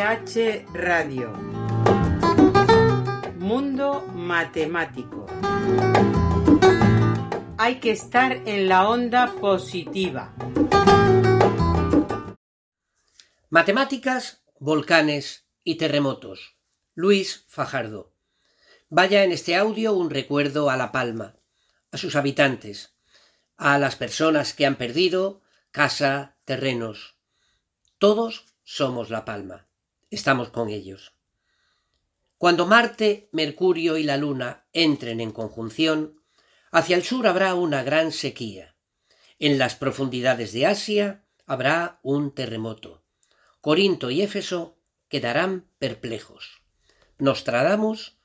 MH Radio. Mundo matemático. Hay que estar en la onda positiva. Matemáticas, volcanes y terremotos. Luis Fajardo. Vaya en este audio un recuerdo a La Palma, a sus habitantes, a las personas que han perdido casa, terrenos. Todos somos La Palma. Estamos con ellos. Cuando Marte, Mercurio y la Luna entren en conjunción, hacia el sur habrá una gran sequía. En las profundidades de Asia habrá un terremoto. Corinto y Éfeso quedarán perplejos. Nostradamus,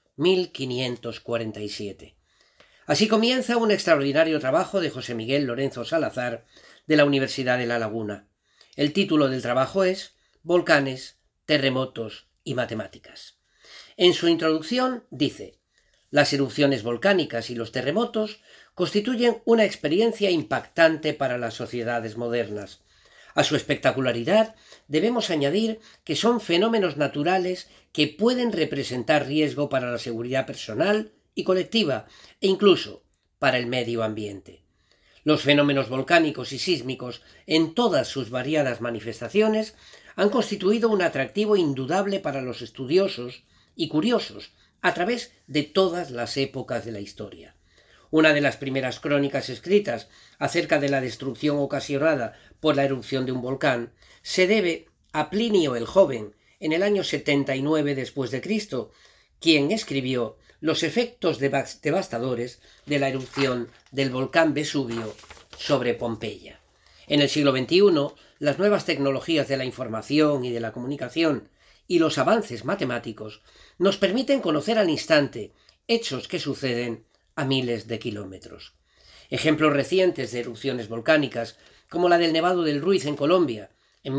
1547. Así comienza un extraordinario trabajo de José Miguel Lorenzo Salazar de la Universidad de La Laguna. El título del trabajo es Volcanes, terremotos y matemáticas. En su introducción dice: las erupciones volcánicas y los terremotos constituyen una experiencia impactante para las sociedades modernas. A su espectacularidad debemos añadir que son fenómenos naturales que pueden representar riesgo para la seguridad personal y colectiva e incluso para el medio ambiente. Los fenómenos volcánicos y sísmicos, en todas sus variadas manifestaciones, han constituido un atractivo indudable para los estudiosos y curiosos a través de todas las épocas de la historia. Una de las primeras crónicas escritas acerca de la destrucción ocasionada por la erupción de un volcán se debe a Plinio el Joven, en el año 79 después de Cristo, quien escribió los efectos devastadores de la erupción del volcán Vesubio sobre Pompeya. En el siglo XXI, las nuevas tecnologías de la información y de la comunicación y los avances matemáticos nos permiten conocer al instante hechos que suceden a miles de kilómetros. Ejemplos recientes de erupciones volcánicas, como la del Nevado del Ruiz en Colombia en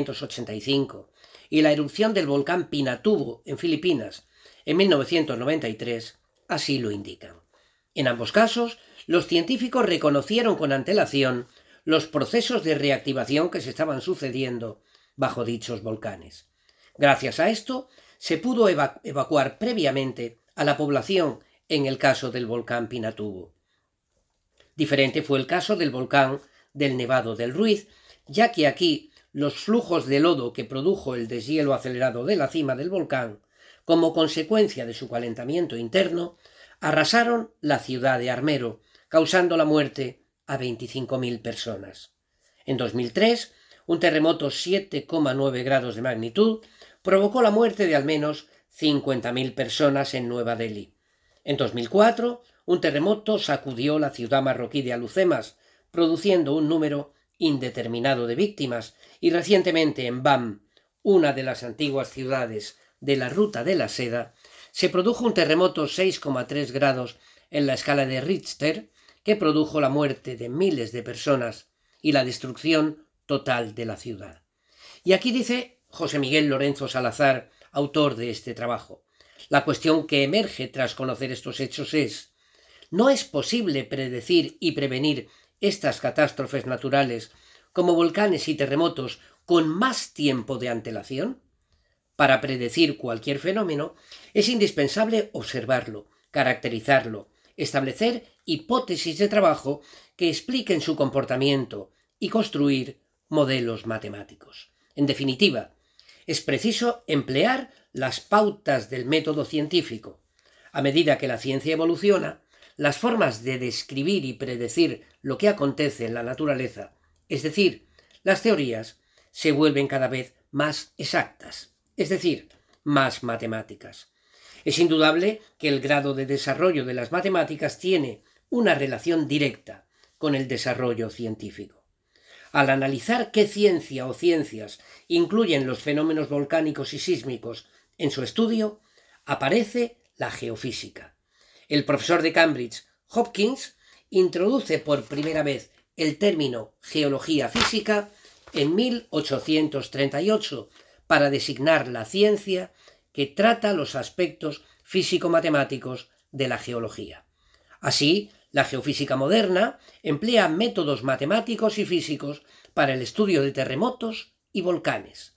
1985 y la erupción del volcán Pinatubo en Filipinas en 1993, así lo indican. En ambos casos, los científicos reconocieron con antelación los procesos de reactivación que se estaban sucediendo bajo dichos volcanes. Gracias a esto, se pudo evacuar previamente a la población en el caso del volcán Pinatubo. Diferente fue el caso del volcán del Nevado del Ruiz, ya que aquí los flujos de lodo que produjo el deshielo acelerado de la cima del volcán, como consecuencia de su calentamiento interno, arrasaron la ciudad de Armero, causando la muerte a 25.000 personas. En 2003, un terremoto 7,9 grados de magnitud provocó la muerte de al menos 50.000 personas en Nueva Delhi. En 2004, un terremoto sacudió la ciudad marroquí de Alucemas, produciendo un número indeterminado de víctimas, y recientemente en Bam, una de las antiguas ciudades de la Ruta de la Seda, se produjo un terremoto 6,3 grados en la escala de Richter, que produjo la muerte de miles de personas y la destrucción total de la ciudad. Y aquí dice José Miguel Lorenzo Salazar, autor de este trabajo: la cuestión que emerge tras conocer estos hechos es: ¿no es posible predecir y prevenir estas catástrofes naturales como volcanes y terremotos con más tiempo de antelación? Para predecir cualquier fenómeno es indispensable observarlo, caracterizarlo, establecer hipótesis de trabajo que expliquen su comportamiento y construir modelos matemáticos. En definitiva, es preciso emplear las pautas del método científico. A medida que la ciencia evoluciona, las formas de describir y predecir lo que acontece en la naturaleza, es decir, las teorías, se vuelven cada vez más exactas, es decir, más matemáticas. Es indudable que el grado de desarrollo de las matemáticas tiene una relación directa con el desarrollo científico. Al analizar qué ciencia o ciencias incluyen los fenómenos volcánicos y sísmicos en su estudio, aparece la geofísica. El profesor de Cambridge, Hopkins, introduce por primera vez el término geología física en 1838 para designar la ciencia que trata los aspectos físico-matemáticos de la geología. Así, la geofísica moderna emplea métodos matemáticos y físicos para el estudio de terremotos y volcanes.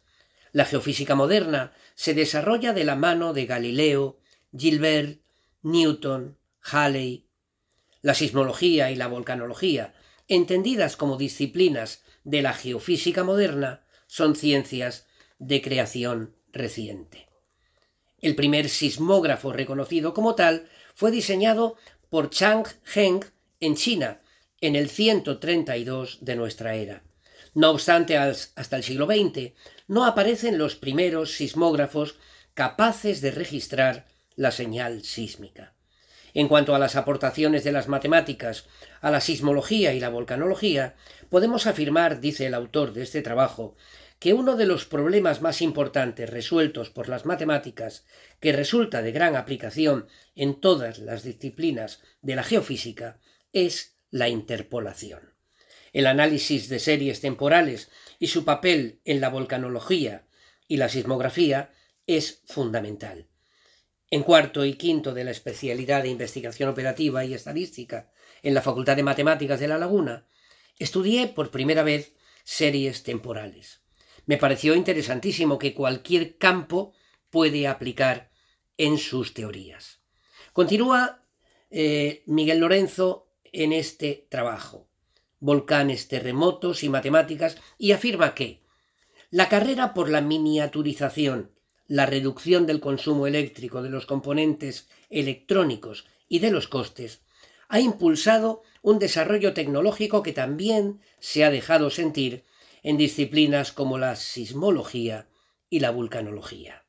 La geofísica moderna se desarrolla de la mano de Galileo, Gilbert, Newton, Halley. La sismología y la volcanología, entendidas como disciplinas de la geofísica moderna, son ciencias de creación reciente. El primer sismógrafo reconocido como tal fue diseñado por Chang Heng en China en el 132 de nuestra era. No obstante, hasta el siglo XX no aparecen los primeros sismógrafos capaces de registrar la señal sísmica. En cuanto a las aportaciones de las matemáticas a la sismología y la volcanología, podemos afirmar, dice el autor de este trabajo, que uno de los problemas más importantes resueltos por las matemáticas, que resulta de gran aplicación en todas las disciplinas de la geofísica, es la interpolación. El análisis de series temporales y su papel en la volcanología y la sismografía es fundamental. En cuarto y quinto de la especialidad de Investigación Operativa y Estadística en la Facultad de Matemáticas de La Laguna, estudié por primera vez series temporales. Me pareció interesantísimo que cualquier campo puede aplicar en sus teorías. Continúa Miguel Lorenzo en este trabajo, Volcanes, terremotos y matemáticas, y afirma que la carrera por la miniaturización, la reducción del consumo eléctrico, de los componentes electrónicos y de los costes, ha impulsado un desarrollo tecnológico que también se ha dejado sentir en disciplinas como la sismología y la vulcanología.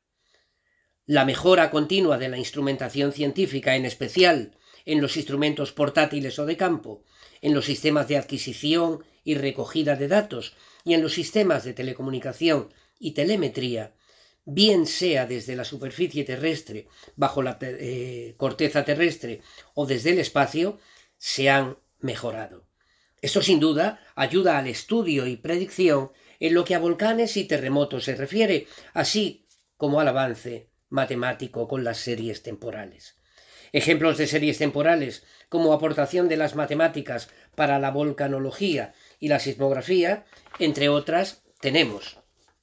La mejora continua de la instrumentación científica, en especial en los instrumentos portátiles o de campo, en los sistemas de adquisición y recogida de datos y en los sistemas de telecomunicación y telemetría, bien sea desde la superficie terrestre, bajo la corteza terrestre o desde el espacio, se han mejorado. Esto sin duda ayuda al estudio y predicción en lo que a volcanes y terremotos se refiere, así como al avance matemático con las series temporales. Ejemplos de series temporales como aportación de las matemáticas para la volcanología y la sismografía, entre otras, tenemos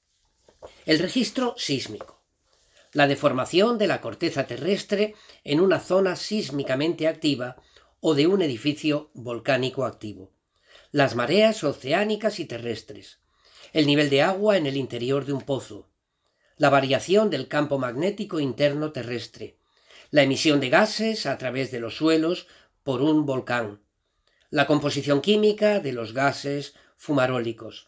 el registro sísmico, la deformación de la corteza terrestre en una zona sísmicamente activa o de un edificio volcánico activo, las mareas oceánicas y terrestres, el nivel de agua en el interior de un pozo, la variación del campo magnético interno terrestre, la emisión de gases a través de los suelos por un volcán, la composición química de los gases fumarólicos.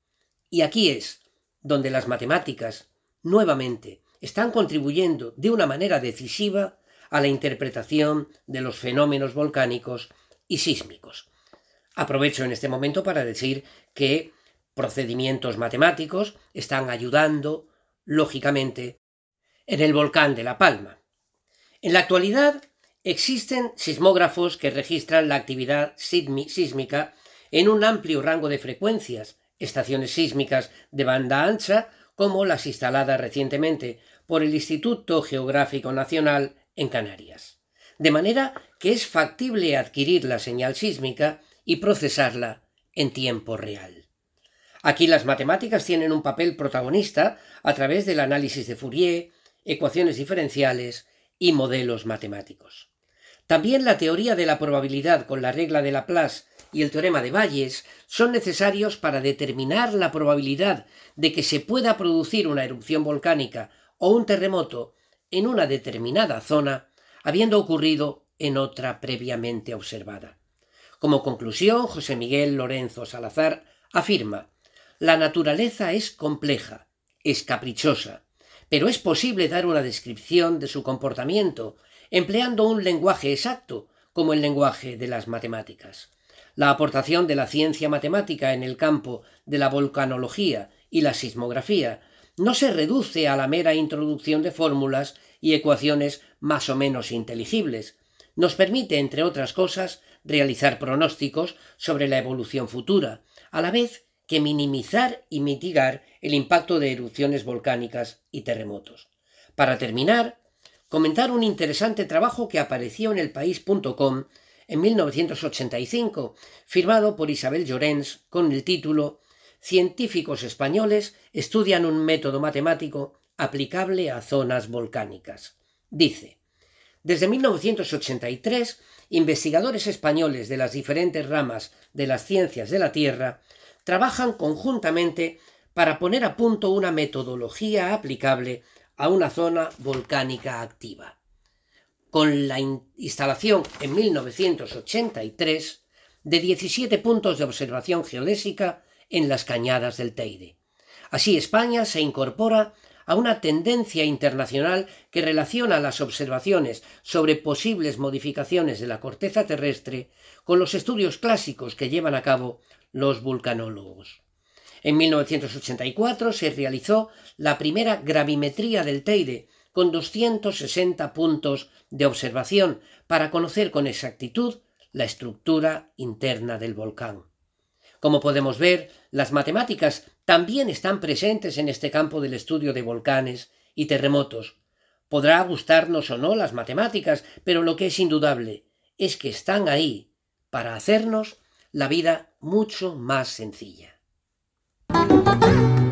Y aquí es donde las matemáticas, nuevamente, están contribuyendo de una manera decisiva a la interpretación de los fenómenos volcánicos y sísmicos. Aprovecho en este momento para decir que procedimientos matemáticos están ayudando, lógicamente, en el volcán de La Palma. En la actualidad existen sismógrafos que registran la actividad sísmica en un amplio rango de frecuencias, estaciones sísmicas de banda ancha como las instaladas recientemente por el Instituto Geográfico Nacional en Canarias, de manera que es factible adquirir la señal sísmica y procesarla en tiempo real. Aquí las matemáticas tienen un papel protagonista a través del análisis de Fourier, ecuaciones diferenciales y modelos matemáticos. También la teoría de la probabilidad con la regla de Laplace y el teorema de Bayes son necesarios para determinar la probabilidad de que se pueda producir una erupción volcánica o un terremoto en una determinada zona, habiendo ocurrido en otra previamente observada. Como conclusión, José Miguel Lorenzo Salazar afirma: la naturaleza es compleja, es caprichosa, pero es posible dar una descripción de su comportamiento empleando un lenguaje exacto, como el lenguaje de las matemáticas. La aportación de la ciencia matemática en el campo de la volcanología y la sismografía no se reduce a la mera introducción de fórmulas y ecuaciones más o menos inteligibles. Nos permite, entre otras cosas, realizar pronósticos sobre la evolución futura, a la vez que minimizar y mitigar el impacto de erupciones volcánicas y terremotos. Para terminar, comentar un interesante trabajo que apareció en elpaís.com en 1985, firmado por Isabel Llorens con el título científicos españoles estudian un método matemático aplicable a zonas volcánicas. Dice: desde 1983, investigadores españoles de las diferentes ramas de las ciencias de la Tierra trabajan conjuntamente para poner a punto una metodología aplicable a una zona volcánica activa. Con la instalación en 1983 de 17 puntos de observación geodésica en las cañadas del Teide. Así, España se incorpora a una tendencia internacional que relaciona las observaciones sobre posibles modificaciones de la corteza terrestre con los estudios clásicos que llevan a cabo los vulcanólogos. En 1984 se realizó la primera gravimetría del Teide, con 260 puntos de observación para conocer con exactitud la estructura interna del volcán. Como podemos ver, las matemáticas también están presentes en este campo del estudio de volcanes y terremotos. Podrá gustarnos o no las matemáticas, pero lo que es indudable es que están ahí para hacernos la vida mucho más sencilla.